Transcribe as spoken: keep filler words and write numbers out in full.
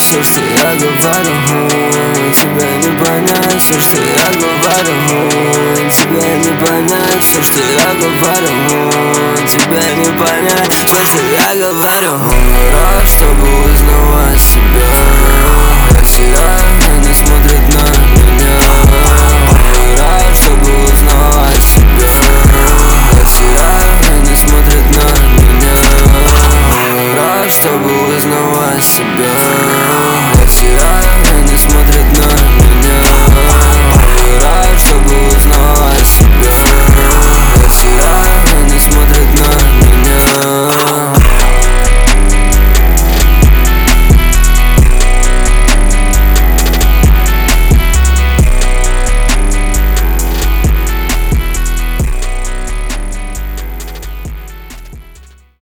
все, что я говорю. Тебе не понять все, что я говорю. Тебе не понять все, что я говорю. Тебе не понять все, что я говорю. Рад, чтобы узнавать себя. Я теряю, не смотрит на меня. Рад, чтобы узнавать себя. Я теряю, не смотрит на меня. Рад, чтобы узнавать себя.